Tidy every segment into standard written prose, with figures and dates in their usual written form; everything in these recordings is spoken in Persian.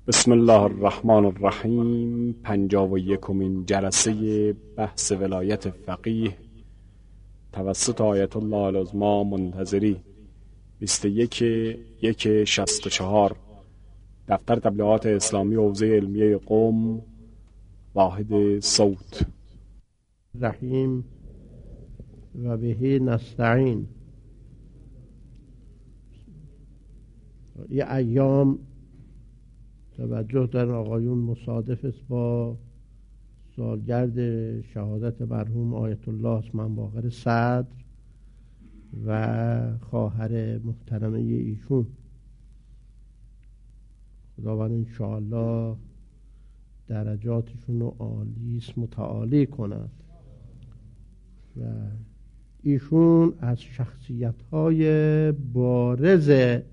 بسم الله الرحمن الرحیم. 51مین جلسه بحث ولایت فقیه توسط آیت الله العظمی منتظری 21/1/64 دفتر تبلیغات اسلامی حوزه علمیه قم، واحد صوت. رحیم و بهی نستعین. یه ایام توجه در آقایون مصادف است با سالگرد شهادت مرحوم آیت الله اسمن باقر صدر و خواهر محترمه ایشون. خداوند انشاءالله درجاتشون رو عالیست متعالی کند. و ایشون از شخصیت‌های بارز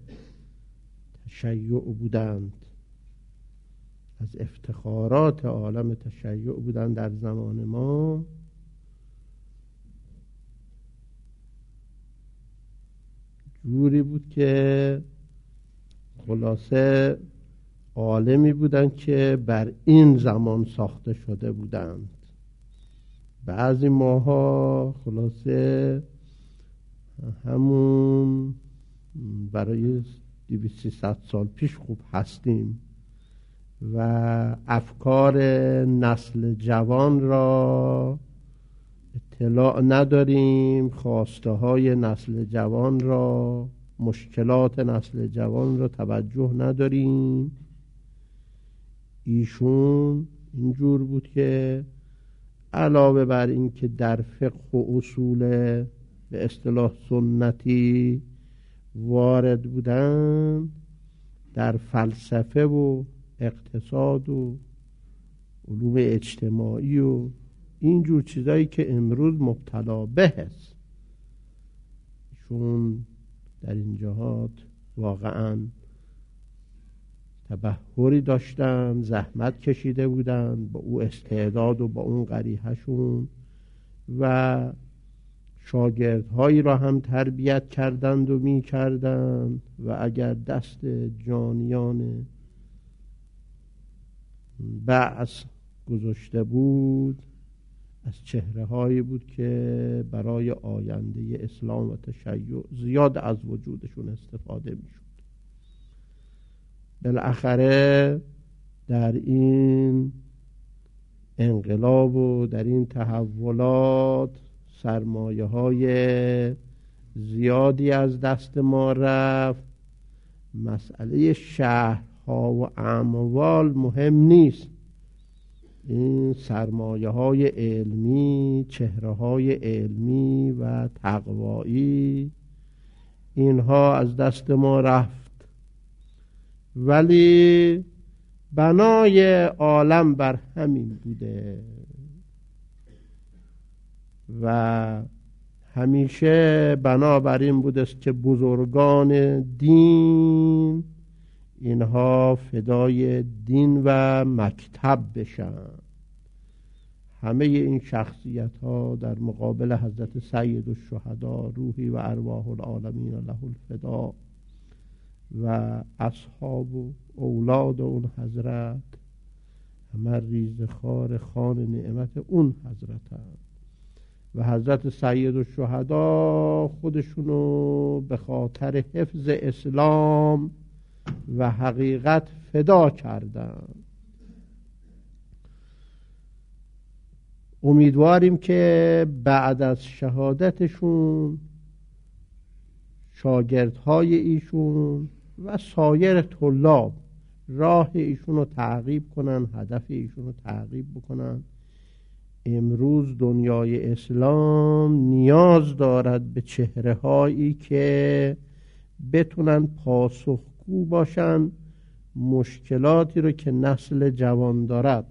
تشیع بودند، از افتخارات عالم تشیع بودند در زمان ما. جوری بود که خلاصه عالمی بودند که بر این زمان ساخته شده بودند. بعضی ماها خلاصه همون برای 200-300 سال پیش خوب هستیم و افکار نسل جوان را اطلاع نداریم، خواسته های نسل جوان را، مشکلات نسل جوان را توجه نداریم. ایشون اینجور بود که علاوه بر این که در فقه و اصول به اصطلاح سنتی وارد بودند، در فلسفه و اقتصاد و علوم اجتماعی و اینجور چیزایی که امروز مبتلا به است، چون در این جهات واقعا تبحری داشتن، زحمت کشیده بودن با او استعداد و با اون قریحه‌شون و شاگردهایی را هم تربیت کردند و می کردند و اگر دست جانیان بعث گذاشته بود، از چهره هایی بود که برای آینده اسلام و تشیع زیاد از وجودشون استفاده می شد. بالاخره در این انقلاب و در این تحولات سرمایه های زیادی از دست ما رفت. مسئله شهرها و اموال مهم نیست، این سرمایه های علمی، چهره های علمی و تقوایی، اینها از دست ما رفت. ولی بنای عالم بر همین بوده و همیشه بنابراین بوده است که بزرگان دین اینها فدای دین و مکتب بشن. همه این شخصیت ها در مقابل حضرت سید الشهدا روحی و ارواح العالمین له الفدا و اصحاب و اولاد اون حضرت همه ریزخوار خوان نعمت اون حضرت هم. و حضرت سید الشهدا خودشونو به خاطر حفظ اسلام و حقیقت فدا کردن. امیدواریم که بعد از شهادتشون شاگردهای ایشون و سایر طلاب راه ایشون رو تعقیب کنن، هدف ایشون رو تعقیب بکنن. امروز دنیای اسلام نیاز دارد به چهره هایی که بتونن پاسخگو باشن مشکلاتی رو که نسل جوان دارد.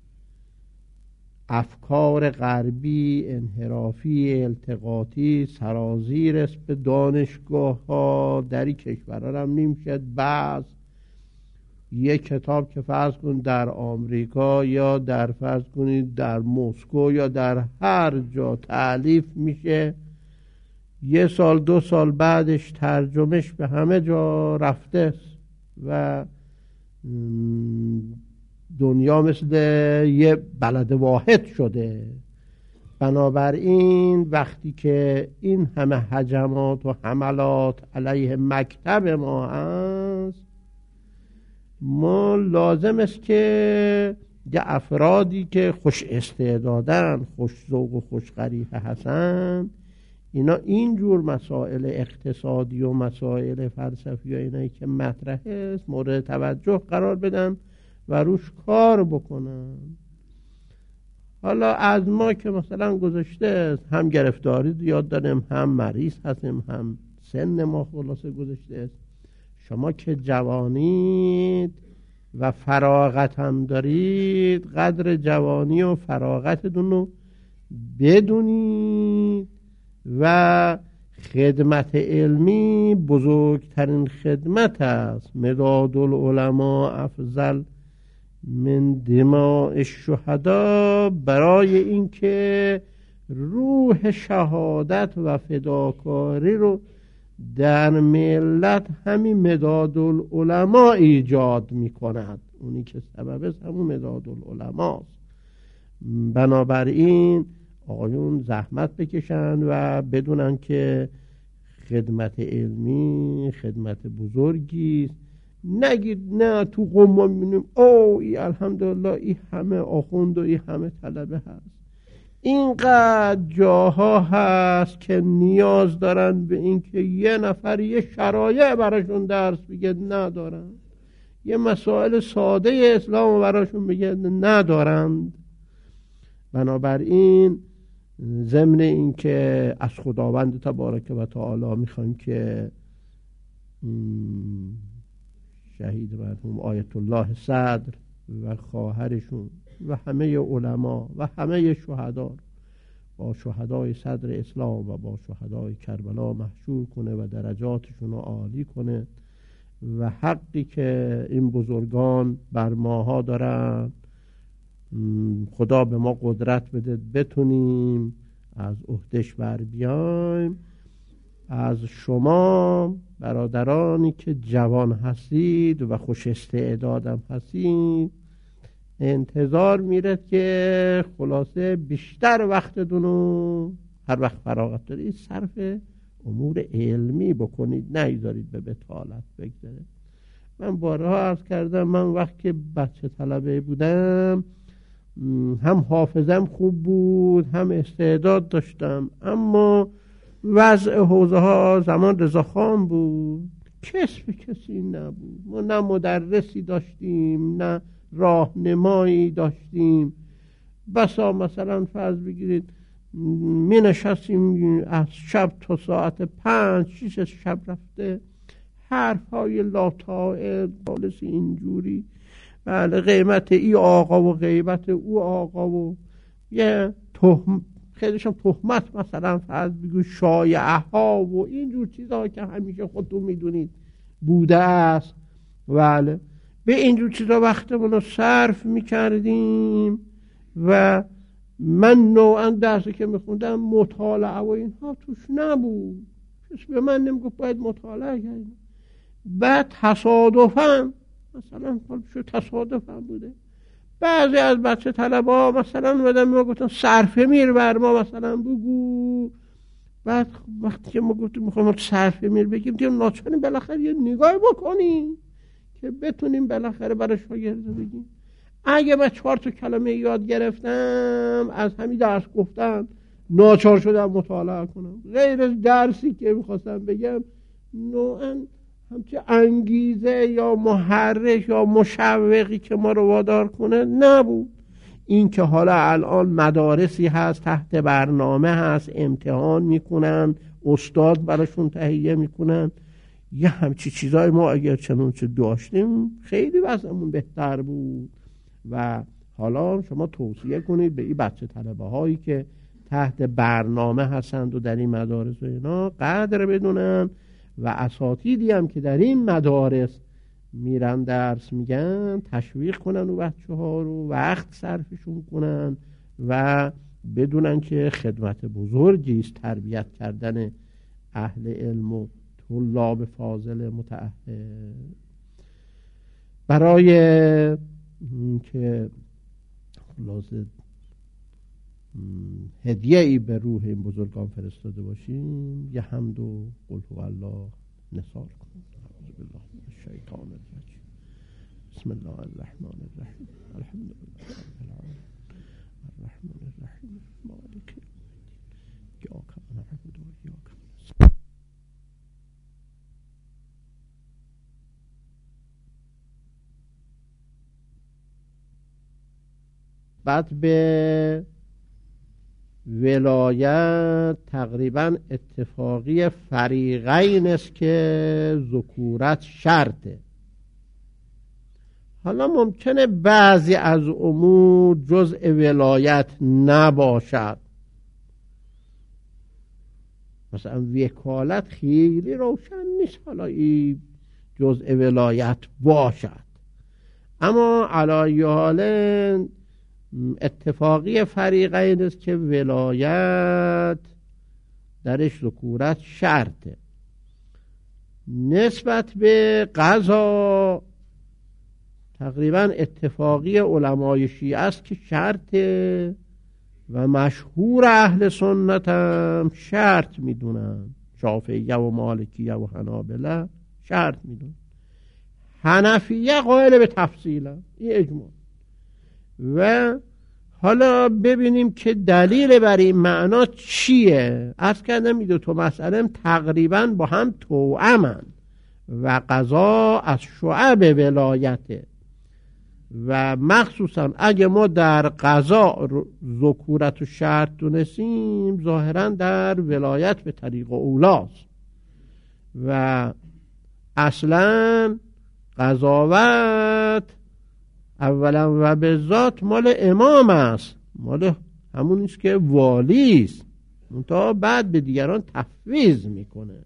افکار غربی، انحرافی، التقاطی سرازیر است به دانشگاه ها. در این کشورها هم نمیشد بعض یک کتاب که فرض کن در آمریکا یا در فرض کنید در مسکو یا در هر جا تألیف میشه، 1 سال 2 سال بعدش ترجمهش به همه جا رفته است و دنیا مثل یه بلد واحد شده. بنابراین وقتی که این همه هجمات و حملات علیه مکتب ما هست، ما لازم است که یه افرادی که خوش استعدادن، خوش ذوق و خوش غریحه هستن، اینا اینجور مسائل اقتصادی و مسائل فلسفی و اینایی که مطرح است مورد توجه قرار بدن و روش کار بکنن. حالا از ما که مثلا گذشته هم گرفتاری زیاد داریم، هم مریض هستیم، هم سن ما خلاصه گذشته است. شما که جوانید و فراغت هم دارید، قدر جوانی و فراغتتون رو بدونید و خدمت علمی بزرگترین خدمت است. مداد العلماء افضل من دماء الشهدا. برای اینکه روح شهادت و فداکاری رو در ملت همین مداد العلماء ایجاد می کند. اونی که سبب است همون مداد العلماء است. بنابراین آقایون زحمت بکشن و بدونن که خدمت علمی خدمت بزرگی است. نگید نه تو قم ما میبینیم ای الحمدلله این همه آخوند و این همه طلبه هست. اینقدر جاها هست که نیاز دارن به اینکه یه نفر یه شرایع براشون درس بگه، ندارن. یه مسائل ساده اسلام براشون بگه، ندارند. بنابراین ضمن این که از خداوند تبارک و تعالی میخوایم که شهید مرحوم آیت الله صدر و خواهرشون و همه علما و همه شهدا با شهدای صدر اسلام و با شهدای کربلا محشور کنه و درجاتشون رو عالی کنه و حقی که این بزرگان بر ماها دارن خدا به ما قدرت بده بتونیم از عهده‌اش بر بیایم. از شما برادرانی که جوان هستید و خوش استعدادم هستید انتظار میرد که خلاصه بیشتر وقتتونو هر وقت فراغت دارید صرف امور علمی بکنید، نگذارید به بطالت بگذره. من بارها عرض کردم، من وقت که بچه طلبه بودم هم حافظم خوب بود هم استعداد داشتم، اما وضع حوزه ها زمان رضاخان بود، کسب کسی نبود. ما نه مدرسی داشتیم نه راهنمایی داشتیم. بسا مثلا فرض بگیرید می نشستیم از شب تا ساعت 5-6 شب رفته حرف های لاتائل خالص اینجوری، بله قیمت ای آقا و غیبت او آقا و یه خیلیشم تهمت مثلا فرض بگو شایعه ها و اینجور چیزها که همیشه خودتون میدونید بوده است. بله به اینجور چیزها وقتمون رو صرف میکردیم و من نوعا درسی که میخوندم مطالعه و اینها توش نبود. کسی به من نمیگفت باید مطالعه کنیم. بعد تصادفاً مثلا تصادفاً بوده بعضی از بچه طلبه ها مثلا اومدن ما گفتن صرفه میر بر ما مثلا بگو. بعد وقتی که ما گفتیم میخوایم صرفه میر بگیم دیگه ناچاریم بالاخره یه نگاه بکنیم که بتونیم بالاخره برای شاگرد بگیم. اگه من 4 کلمه یاد گرفتم از همین درس گفتم ناچار شدم مطالعه کنم، غیر از درسی که میخواستم بگم نوعا همچه انگیزه یا محرک یا مشوقی که ما رو وادار کنه نبود. این که حالا الان مدارسی هست تحت برنامه هست امتحان میکنن، استاد براشون تهیه میکنن، یه همچی چیزای ما اگر چنانچه داشتیم خیلی وضعمون بهتر بود. و حالا شما توصیه کنید به این بچه طلبه هایی که تحت برنامه هستند و در این مدارس و اینا قدر بدونن و اساتیدی هم که در این مدارس میرن درس میگن تشویق کنن و بچه ها رو وقت صرفشون کنن و بدونن که خدمت بزرگی است تربیت کردن اهل علم و طلاب فاضل متأهل. برای که خلاصه هدیه ای به روح این بزرگان فرستاده باشیم یه حمد و قل هو الله نثار کنیم. اعوذ بالله من الشیطان الرجیم. بسم الله الرحمن الرحیم. الحمد لله رب العالمین الرحمن الرحیم مالک یوم الدین ایاک نعبد و ایاک نستعین. بعد به ولایت تقریبا اتفاقی فریقین است که ذکورت شرطه. حالا ممکنه بعضی از امور جزء ولایت نباشد، مثلا وکالت خیلی روشن نیست حالا این جزء ولایت باشد، اما علی حال اتفاقی فریقین است که ولایت درش ذکورت شرطه. نسبت به قضا تقریبا اتفاقی علمای شیعه است که شرطه و مشهور اهل سنت هم شرط میدونن، شافعیه و مالکیه و حنابله شرط میدونن، حنفیه قائل به تفصیل هم. این اجماع. و حالا ببینیم که دلیل بر این معنا چیه. عرض کردم این دو تا مسئله تقریبا با هم توأمن و قضا از شعب ولایته و مخصوصا اگه ما در قضا ذکورت و شرط دونستیم ظاهرا در ولایت به طریق اولاست و اصلا قضاوت اولا و به ذات مال امام است، مال همون نیست که والی است، منتها بعد به دیگران تفویض میکنه.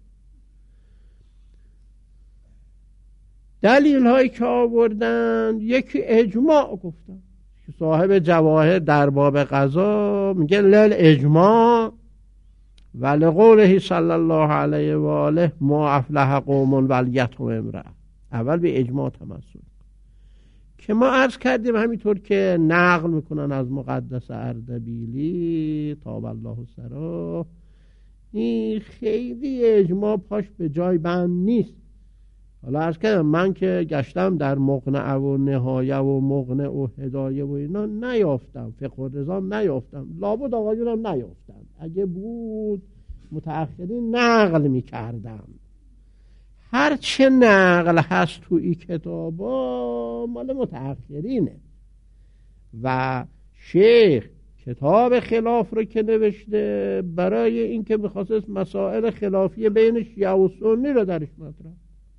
دلیل هایی که آوردن یکی اجماع گفتن، صاحب جواهر در باب قضا میگه لل اجماع و لقوله صلی الله علیه و آله ما افلح قوم ولیتهم امرأة. اول به اجماع تمسک که ما عرض کردیم همینطور که نقل میکنن از مقدس اردبیلی طاب الله سراه، این خیلی اجماع پاش به جای بند نیست. حالا عرض کردم من که گشتم در مقنعه و نهایه و مقنع و هدایه و اینا نیافتم، فقه و نظام نیافتم، لابد آقایونم نیافتم، اگه بود متأخرین نقل میکردم. هرچه نقل هست تو این کتابا مال متأخرینه و شیخ کتاب خلاف رو که نوشته برای اینکه می‌خواست مسائل خلافی بین شیعه و سنی رو درش مطرح.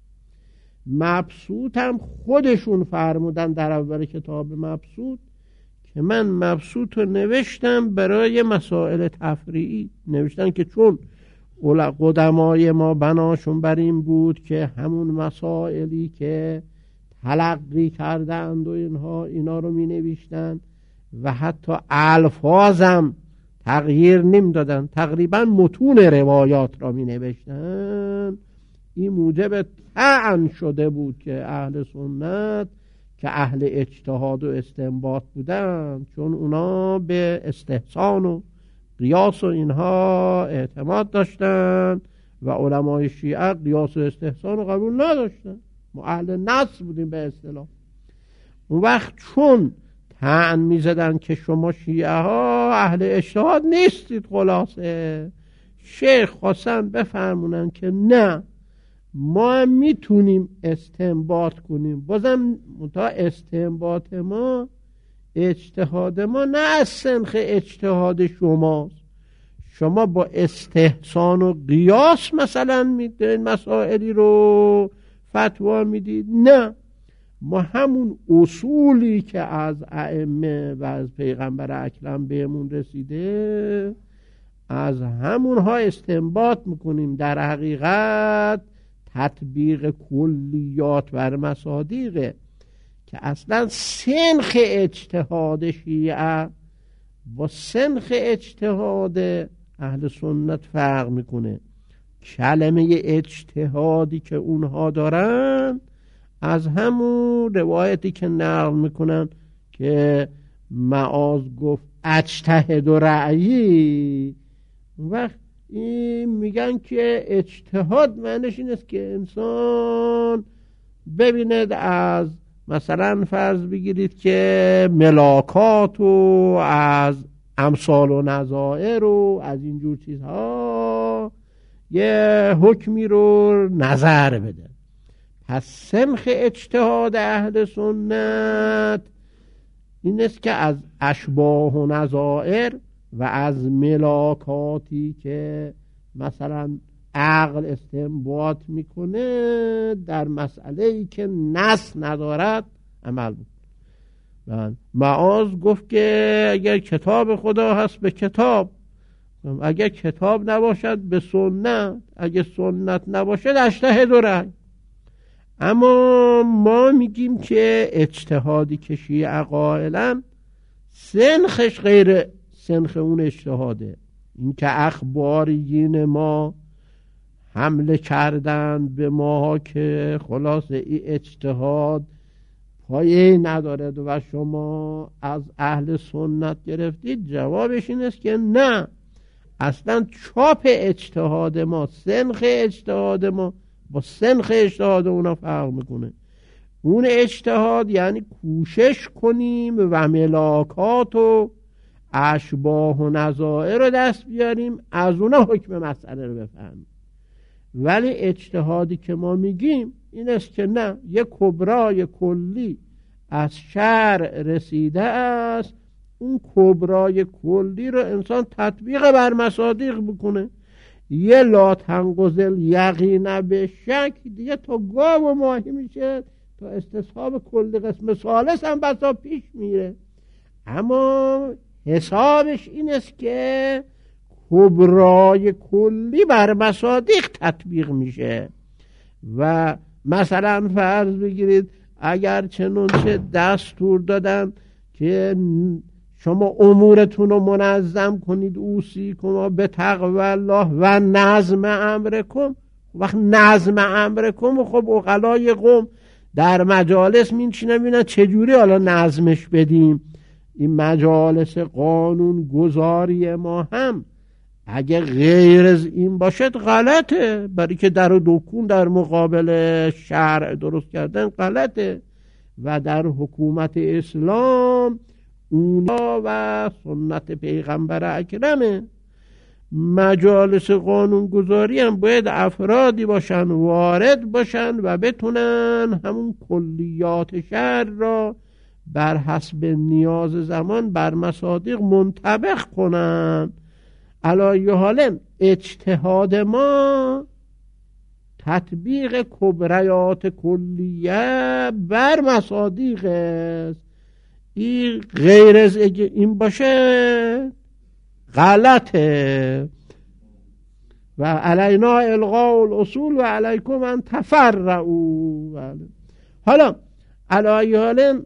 مبسوط هم خودشون فرمودن در اول کتاب مبسوط که من مبسوط رو نوشتم برای مسائل تفریعی، نوشتن که چون قدمای ما بناشون بر این بود که همون مسائلی که تلقی کردند و اینا رو می نوشتن و حتی الفاظم تغییر نمی دادن، تقریبا متون روایات را می نوشتن. این موجب طعن شده بود که اهل سنت که اهل اجتهاد و استنباط بودن، چون اونا به استحسان و قیاس و اینها اعتماد داشتن و علمای شیعه قیاس و استحسان رو قبول نداشتن. ما اهل نص بودیم به اصطلاح. اون وقت چون طعن میزدن که شما شیعه ها اهل اجتهاد نیستید، خلاصه شیخ خواستن بفرمونن که نه، ما میتونیم استنباط کنیم، بازم تا استنباط ما اجتهاد ما نه از سنخ اجتهاد شماست. شما با استحسان و قیاس مثلا میدین مسائلی رو فتوا میدید، نه، ما همون اصولی که از ائمه و از پیغمبر اکرم بهمون رسیده از همونها استنباط میکنیم. در حقیقت تطبیق کلیات بر مصادیقه که اصلا سنخ اجتهاد شیعه با سنخ اجتهاد اهل سنت فرق میکنه. کلمه اجتهادی که اونها دارن از همون روایتی که نقل میکنن که معاذ گفت اجتهد و رأیی، وقت این میگن که اجتهاد معنیش این است که انسان ببیند از مثلا فرض بگیرید که ملاکات و از امثال و نظائر و از اینجور چیزها یه حکمی رو نظر بده. پس سنخ اجتهاد اهل سنت این است که از اشباه و نظائر و از ملاکاتی که مثلا عقل استنباط میکنه در مسئله‌ای که نص ندارد عمل بکن. معاذ گفت که اگر کتاب خدا هست به کتاب، اگر کتاب نباشد به سنت، اگر سنت نباشد اجتهد و رأی. اما ما میگیم که اجتهادی که شیعه قائلن سنخش غیر سنخ اون اجتهاده. این که اخباریین ما حمله کردن به ما که خلاصه این اجتهاد پایه‌ای ندارد و شما از اهل سنت گرفتید، جوابش این است که نه، اصلا چاپ اجتهاد ما، سنخ اجتهاد ما با سنخ اجتهاد اونا فرق میکنه. اون اجتهاد یعنی کوشش کنیم و ملاکات و اشباه و نظائر رو دست بیاریم، از اونا حکم مسئله رو بفهمیم. ولی اجتهادی که ما میگیم این است که نه، یک کبرای کلی از شرع رسیده است، اون کبرای کلی رو انسان تطبیق بر مصادیق بکنه. یه لا تنقضل یقین به شک دیگه تا گاو و ماهی میشه، تا استصحاب کلی قسم ثالث هم بسا پیش میره. اما حسابش این است که کبرای کلی بر مصادیق تطبیق میشه. و مثلا فرض بگیرید اگر چنانچه دستور دادن که شما امورتون رو منظم کنید، اوصیکم به تقوی الله و نظم امرکم، وقت نظم امرکم خب عقلای قوم در مجالس میشینن ببینن چجوری حالا نظمش بدیم. این مجالس قانون گذاری ما هم اگه غیر از این باشد غلطه، برای که در و دکون در مقابل شرع درست کردن غلطه. و در حکومت اسلام اونا و سنت پیغمبر اکرمه. مجالس قانون گذاری هم باید افرادی باشن وارد باشن و بتونن همون کلیات شرع را بر حسب نیاز زمان بر مصادیق منطبق کنن. علایه حال اجتهاد ما تطبیق کبریات کلیه بر مصادیق است. این غیر از این باشه غلطه. و علینا الغاء الاصول و علیکم ان تفرعوا. حالا علایه حال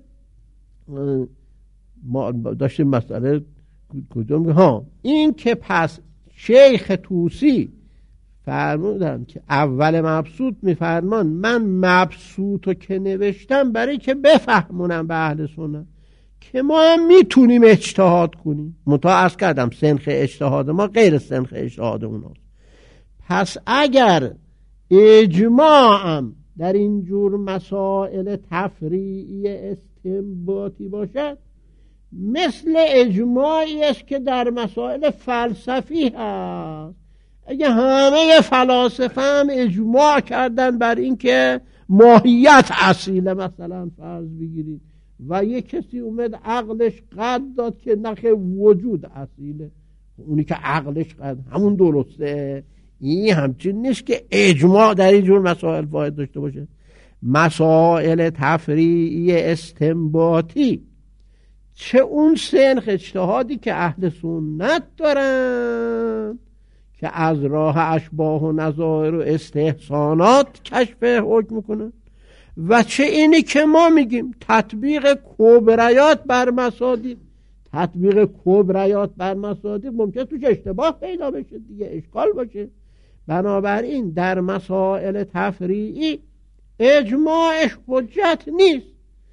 ما داشتیم مسئله کجا ها این که پس شیخ طوسی فرمودن که اول مبسوط میفرمان من مبسوطو که نوشتم برای که بفهمونم به اهل سنت که ما هم میتونیم اجتهاد کنیم. عرض کردم سنخ اجتهاد ما غیر سنخ اجتهاد اوناست. پس اگر اجماعم در اینجور مسائل تفریعی استنباطی باشد، مثل اجماعی است که در مسائل فلسفی هست. اگه همه فلاسفه هم اجماع کردن بر این که ماهیت اصیله، مثلا فرض بگیرید، و یک کسی اومد عقلش قد داد که نخ وجود اصیله، اونی که عقلش قد همون درسته. این همچین نیست که اجماع در اینجور مسائل فاید داشته باشه. مسائل تفریعی استنباطی، چه اون سنخ اجتهادی که اهل سنت دارن که از راه اشباه و نظائر و استحسانات کشف حکم کنن، و چه اینی که ما میگیم تطبیق کبریات بر مصادیق. تطبیق کبریات بر مصادیق ممکنه توش اشتباه پیدا بشه دیگه، اشکال باشه. بنابراین در مسائل تفریعی اجماعش حجت نیست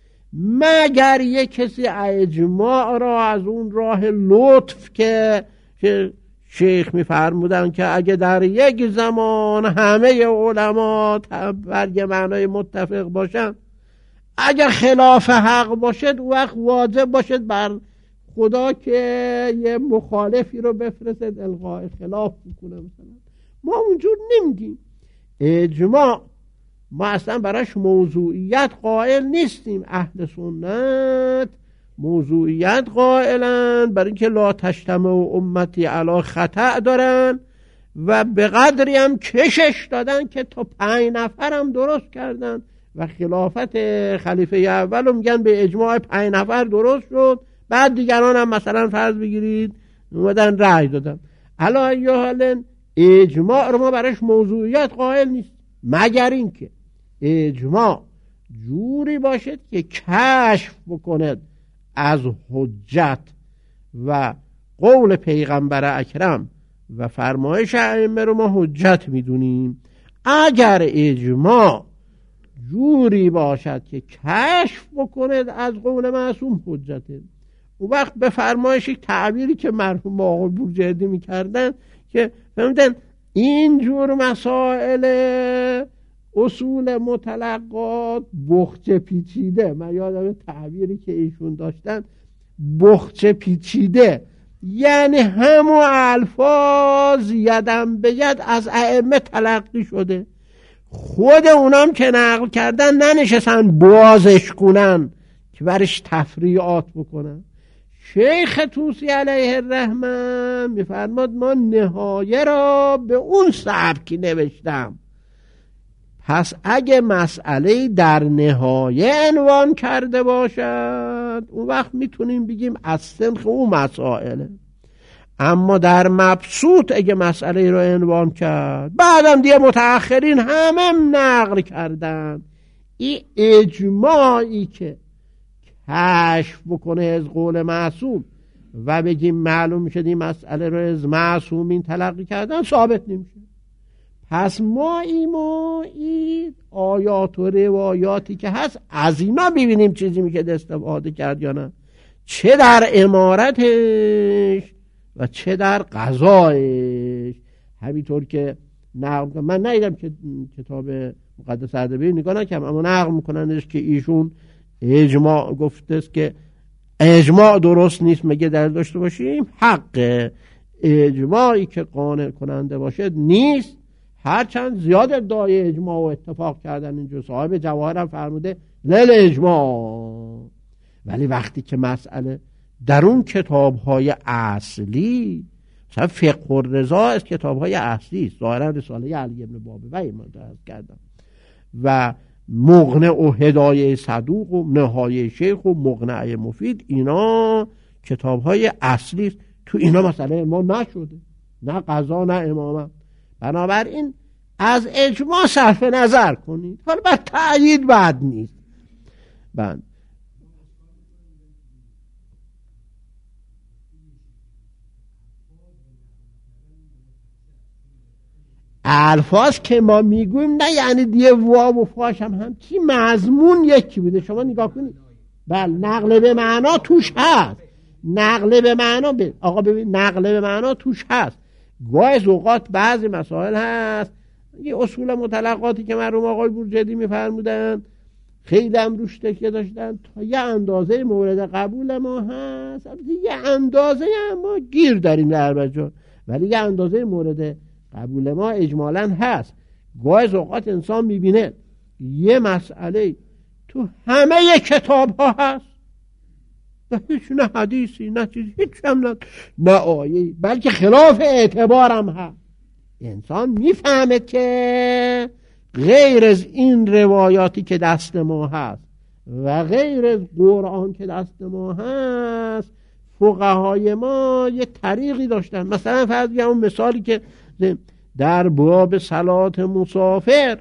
مگر یک کسی اجماع را از اون راه لطف که شیخ می‌فرمودن که اگه در یک زمان همه علما بر یه معنای متفق باشن، اگر خلاف حق باشد اون وقت واجب باشد بر خدا که یه مخالفی رو بفرستد الغای خلاف بکنه. مثلا ما اونجور نمیگیم. اجماع ما اصلا براش موضوعیت قائل نیستیم. اهل سنت موضوعیت قائلن برای اینکه لا تجتمع امتی علی خطأ دارن و به قدری هم کشش دادن که تا 5 نفرم درست کردن و خلافت خلیفه اول میگن به اجماع 5 نفر درست شد. بعد دیگران هم مثلا فرض بگیرید اومدن رأی دادن. علی ای حال اجماع رو ما براش موضوعیت قائل نیست مگر اینکه اجماع جوری باشد که کشف بکند از حجت و قول پیغمبر اکرم و فرمایش ائمه رو ما حجت میدونیم. اگر اجماع جوری باشد که کشف بکند از قول معصوم حجته، اون وقت به فرمایش یک تعبیری که مرحوم آقای بورجردی میکردن که فهمیدن اینجور مسائل اصول متلقات بخچه پیچیده، من یادم تعبیری که ایشون داشتن بخچه پیچیده، یعنی همون الفاظ یدم به ید از ائمه تلقی شده، خود اونام که نقل کردن ننشستن بازش کنن که برش تفریعات بکنن. شیخ طوسی علیه الرحمه میفرماد ما نهایه را به اون سبکی نوشتم، پس اگه مسئله در نهایه عنوان کرده باشد اون وقت میتونیم بگیم از سنخ اون مسائله، اما در مبسوط اگه مسئله رو عنوان کرد بعدم دیگه متأخرین همه نقل کردن، این اجماعی که کشف بکنه از قول معصوم و بگیم معلوم میشه این مسئله رو از معصومین تلقی کردن ثابت نمیشه. پس ما این آیات و روایاتی که هست از اینا ببینیم چیزی میشه استفاده کرد یا نه، چه در امارتش و چه در قضایش. همینطور که نقل من ندیدم که کتاب مقدس اردبیل نگاه نکردم، اما نقل میکننش که ایشون اجماع گفته است که اجماع درست نیست مگه دلیل داشته باشیم. حق اجماعی که قانع کننده باشد نیست، هرچند زیاد ادعای اجماع و اتفاق کردن اینجا. صاحب جواهر هم فرموده لیل اجماع، ولی وقتی که مسئله در اون کتاب‌های اصلی، مثلا فقه الرضا از کتاب‌های اصلی است، ظاهرا رساله علی بن بابوی من درس کردم و مقنع و هدایه صدوق و نهایه شیخ و مقنعه مفید، اینا کتاب‌های اصلی است. تو اینا مسئله امام نشده، نه قضا نه امامت. بنابراین از اجماع صرف نظر کنید، حالا بر تأیید بد نیست. بند الفاظ که ما میگویم نه یعنی دیگه واو و فاش هم چی مضمون یکی بوده. شما نگاه کنید، بله نقل به معنا توش هست، نقل به معنا آقا ببین نقل به معنا توش هست. گاهی اوقات بعضی مسائل هست یه اصول مطلقاتی که مرحوم آقای بورجردی میفرمودن خیلی هم روش تکیه داشتن، تا یه اندازه مورد قبول ما هست، یه اندازه هم ما گیر داریم در بجا، ولی یه اندازه مورد قبول ما اجمالاً هست. گاهی اوقات انسان میبینه یه مسئله تو همه کتاب ها هست و هیچ نه حدیثی نه چیزی، هیچ هم نه آیه‌ای، بلکه خلاف اعتبارم هست. انسان میفهمه که غیر از این روایاتی که دست ما هست و غیر از قرآن که دست ما هست فقهای ما یه طریقی داشتن. مثلا فرض بگم اون مثالی که در باب صلات مسافر،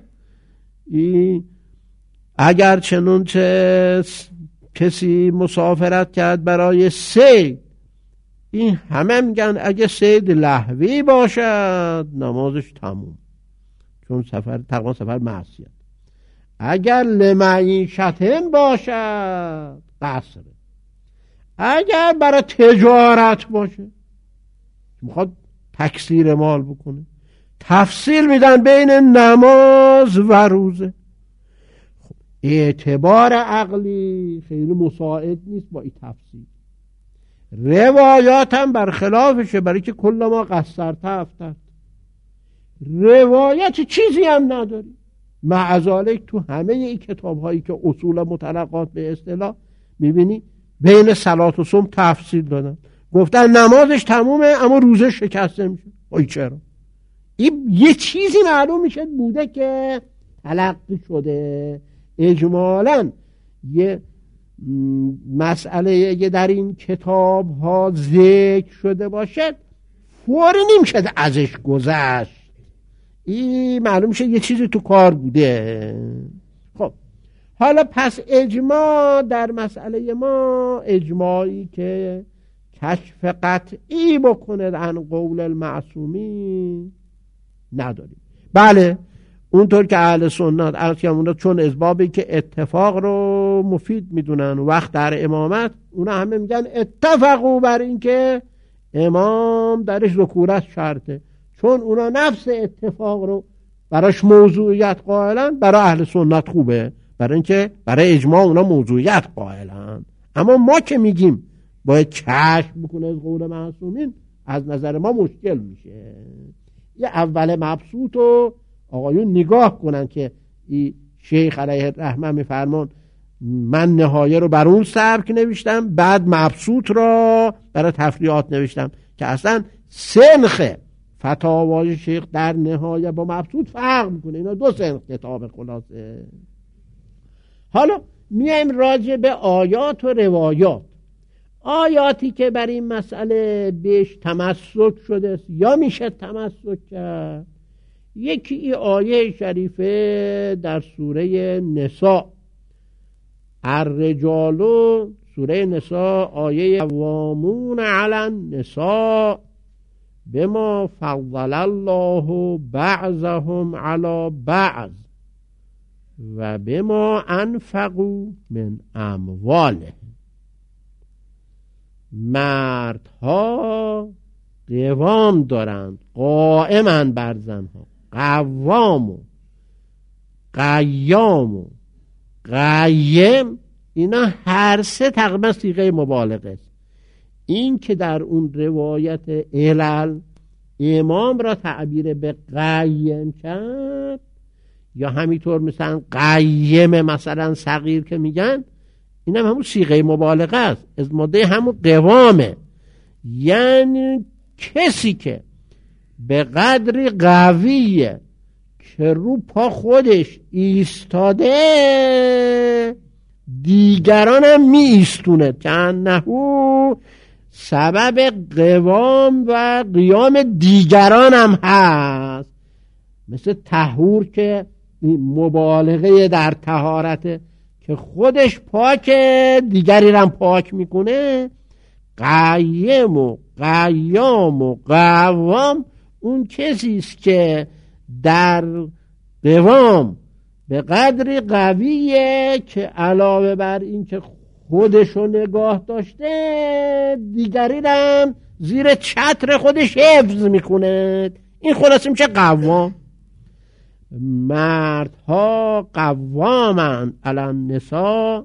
اگر چنانچه کسی مسافرت کرد برای صید، این همه میگن اگه صید لهوی باشد نمازش تموم، چون تقریبا سفر معصیت. اگر لمعیشتهم باشد قصر، اگر برای تجارت باشه میخواد تکثیر مال بکنه، تفصیل میدن بین نماز و روزه. خب اعتبار عقلی خیلی مساعد نیست با این تفصیل. روایات هم برخلافشه، برای که کل ما قصرت افتد. روایت چیزی هم نداری. معذالک تو همه این کتاب هایی که اصول مطلقات به اصطلاح میبینی بین صلات و صوم تفصیل دادن، گفتن نمازش تمومه اما روزه شکسته میشه. ای چرا؟ این یه چیزی معلوم میشه بوده که تلقی شده. اجمالاً یه مسئله در این کتاب ها ذکر شده باشد فوری نمیشه ازش گذشت. این معلوم میشه یه چیزی تو کار بوده. خب حالا پس اجماع در مسئله ما اجماعی که کشف قطعی بکنه عن قول المعصومین نداریم. بله اونطور که اهل سنت عرض چون اسبابی که اتفاق رو مفید میدونن وقت در امامت، اونا همه میگن اتفقوا بر این که امام درش ذکورت شرطه، چون اونا نفس اتفاق رو براش موضوعیت قائلن. برای اهل سنت خوبه، برای اینکه برای اجماع اونا موضوعیت قائلن. اما ما که میگیم باید کشف بکنه از قول معصومین، از نظر ما مشکل میشه. یه اول مبسوط رو آقایون نگاه کنن که شیخ علیه الرحمه میفرمان من نهایه رو بر اون سبک نوشتم، بعد مبسوط را برای تفریعات نوشتم، که اصلا سنخ فتاوای شیخ در نهایه با مبسوط فرق میکنه. اینا دو سنخ کتاب خلاصه. حالا میایم راجع به آیات و روایات. آیاتی که بر این مسئله بهش تمسک شده یا میشه تمسک کرد، یکی ای آیه شریفه در سوره نساء، الرجال، سوره نساء آیه قوامون علی النساء بما فضل الله بعضهم علی بعض و بما انفقوا من اموالهم. مردها قوام دارند، قائمن بر زنها. قوام و قیام و قیم اینا هر سه تقریبا صیغه مبالغه است. این که در اون روایت علل امام را تعبیر به قیم کرد، یا همینطور مثلا قیم مثلا صغیر که میگن، این هم همون صیغه مبالغه است، از ماده همون قوامه. یعنی کسی که به قدری قویه که رو پا خودش ایستاده، دیگران هم می ایستونه، چنهو سبب قوام و قیام دیگران هم هست. مثل طهور که مبالغه در طهارت که خودش پاکه دیگری هم پاک میکنه. قیم و قیام و قوام اون کسی است که در قوام به قدری قویه که علاوه بر این که خودشو نگاه داشته، دیگری هم زیر چتر خودش حفظ میکنه. این خلاصه میشه قوام. مردها قوامن علی النساء.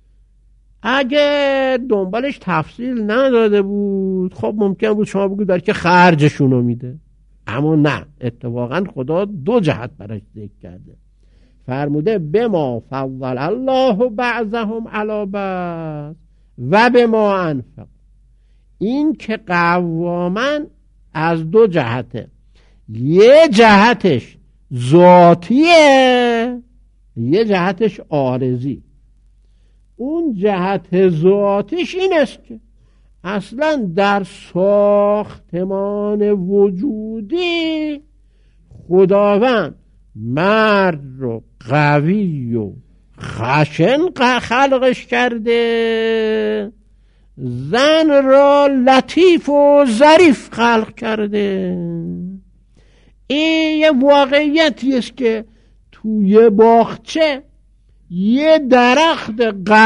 اگه دنبالش تفصیل نداده بود خب ممکن بود شما بگید داره که خرجشونو میده، اما نه، اتفاقا خدا دو جهت براش ذکر کرده. فرموده بما فضل الله بعضهم علی بعض و بما انفق. این که قوامن از دو جهته، یه جهتش ذاتیه، یه جهتش عارضی. اون جهت ذاتش این است که اصلا در ساختمان وجودی خداوند مرد رو قوی و خشن خلقش کرده، زن را لطیف و ظریف خلق کرده. این یه واقعیتی است که توی باغچه یه درخت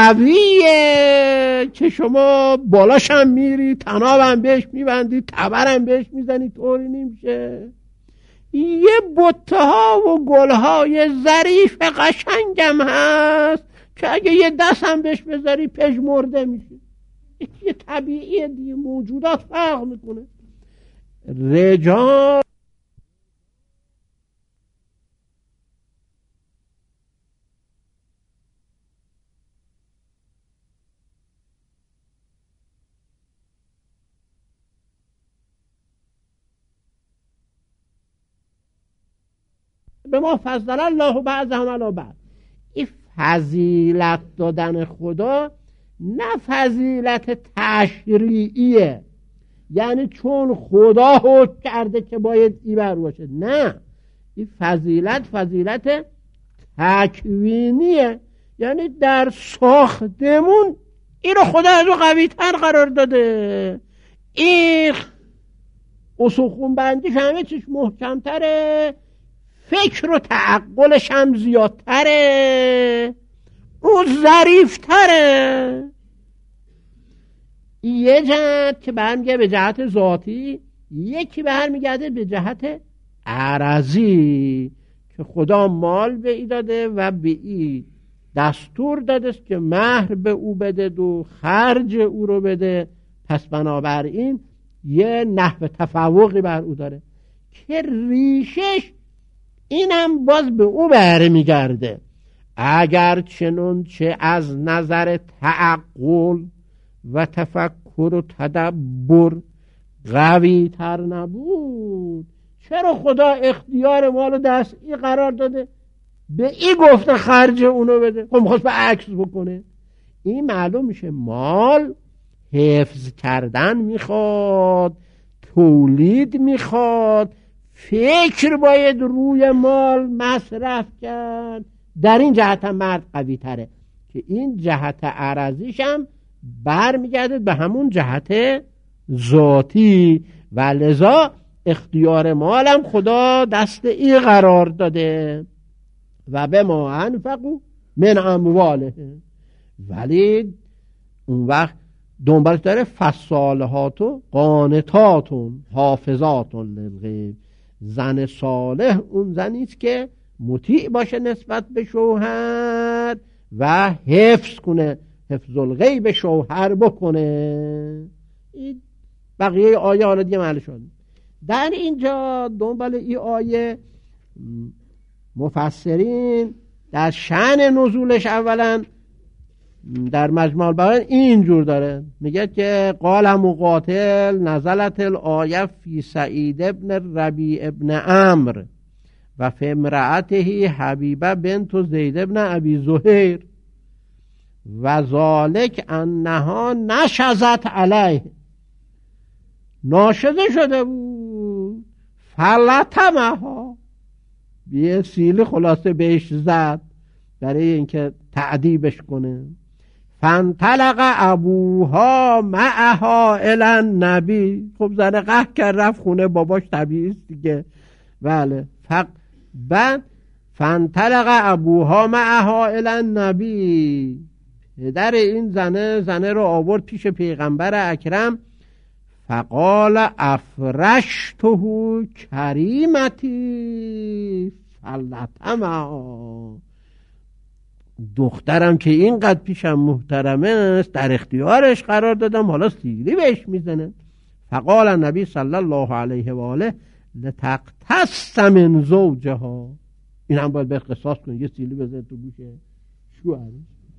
قویه که شما بالاشم میری، تنابم بهش میبندی، تبرم بهش میزنی، طوری نمیشه. یه بوته ها و گل های ظریف قشنگم هست که اگه یه دستم بهش بذاری پژمرده میشه. یه طبیعیه دیگه، موجودات فرق میکنه. رجال به ما فضل الله بعضهم علی بعض. این فضیلت دادن خدا نه فضیلت تشریعیه، یعنی چون خدا حکم کرده که باید ایبر باشه، نه، این فضیلت تکوینیه، یعنی در ساختمون این رو خدا از رو قوی تر قرار داده، این اصول بندیش همه چیش محکم تره، فکر و تعقلش هم زیادتره، او ظریفتره. یه جهت که برمیگرده به جهت ذاتی، یکی برمیگرده به جهت عرضی که خدا مال به ای داده و به ای دستور داده است که مهر به او بده و خرج او رو بده. پس بنابراین یه نحو تفوقی بر او داره که ریشش اینم باز به او برمیگرده. اگر چنانچه از نظر تعقل و تفکر و تدبر قوی تر نبود، چرا خدا اختیار مالو دست ای قرار داده؟ به ای گفته خرج اونو بده. خب میخواست به عکس بکنه. این معلوم میشه مال حفظ کردن میخواد، تولید میخواد، فکر باید روی مال مصرف کرد. در این جهت هم مرد قوی تره که این جهت عرضیش هم برمیگرده به همون جهت ذاتی و لذا اختیار مالم خدا دست ای قرار داده و به ما انفقوا من امواله. ولی اون وقت دنبالش داره فصالحات و قانتاتون حافظاتون للغیب. زن صالح اون زنیست که مطیع باشه نسبت به شوهر و حفظ کنه، حفظ الغیب شوهر بکنه. این بقیه آیه حالا دیگه محل شد. در اینجا دنبال این آیه مفسرین در شأن نزولش اولا در مجموع البیان اینجور داره، میگه که قال مقاتل نزلت الآیه فی سعید ابن ربیع ابن عمرو و فی امرأته حبیبه بنت زید ابن ابی زهیر و ذالک انها نشزت علیه، ناشزه شده بود، فلطمها، یه سیلی خلاصه بهش زد برای اینکه تعذیبش کنه. فانطلق ابوها معها الی النبی، خب زن قهر کرد رفت خونه باباش، طبیعی است دیگه. بله. بعد فانطلق ابوها معها الی النبی، پدر این زنه رو آورد پیش پیغمبر اکرم. فقال افرشته کریمتی فلطمها، دخترم که اینقدر پیشم محترمه است در اختیارش قرار دادم، حالا سیلی بهش میزنه. فقال النبی صلی الله علیه و آله لتقتص من زوجها، این هم باید به قصاص کنه، یه سیلی بزنه تو گوش شوهرش.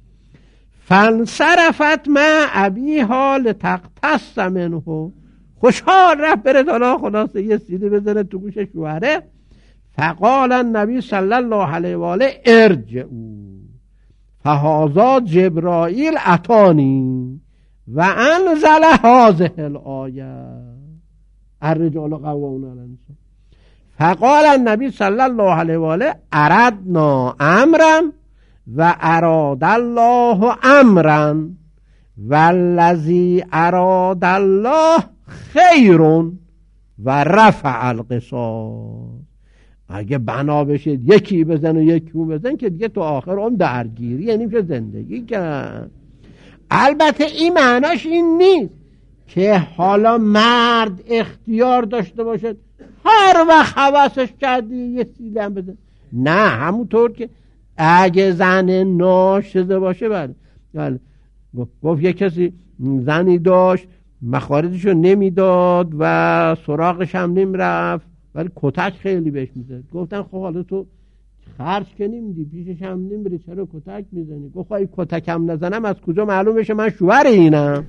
فانصرفت مع ابیها لتقتص منه، خوشحال رفت بره دالا خلاصه یه سیلی بزنه تو گوش شوهره. فقال النبی صلی الله علیه و آله ارجعوا فهذا جبرائیل اتانی و انزل هذه الآیه الرجال قوامون علی النساء. فقال النبی صلی الله علیه و آله اردنا امرا و اراد الله امرا والذی اراد الله خیر و رفع القصاص. اگه بنا بشه یکی بزن و یکی اون بزن که دیگه تو آخر اون درگیری، یعنی میشه زندگی کرد. البته این معناش این نیست که حالا مرد اختیار داشته باشد هر وقت حواسش کردی یه سیلی هم بزن. نه، همونطور که اگه زن ناشده باشه بله گفت یه کسی زنی داشت مخارجشو نمیداد و سراغش هم نمیرفت ولی کتک خیلی بهش میزد. گفتن خب حالا تو خرج که نمیدی پیشش هم نمیری چرا کتک میزنی؟ گفت خواهی کتک هم نزنم از کجا معلوم بشه من شوهر اینم؟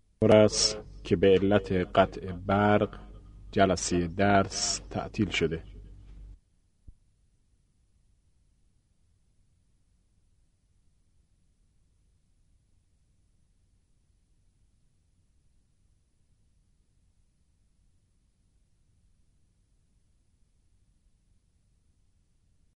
است که به علت قطع برق جلسه درس تعطیل شده.